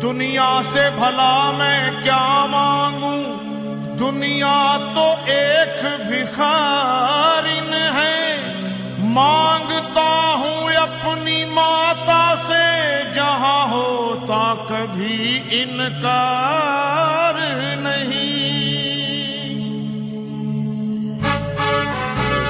दुनिया से भला मैं क्या मांगू, दुनिया तो एक भिखारिन है। मांगता हूँ अपनी माता से, जहाँ होता कभी इनकार नहीं।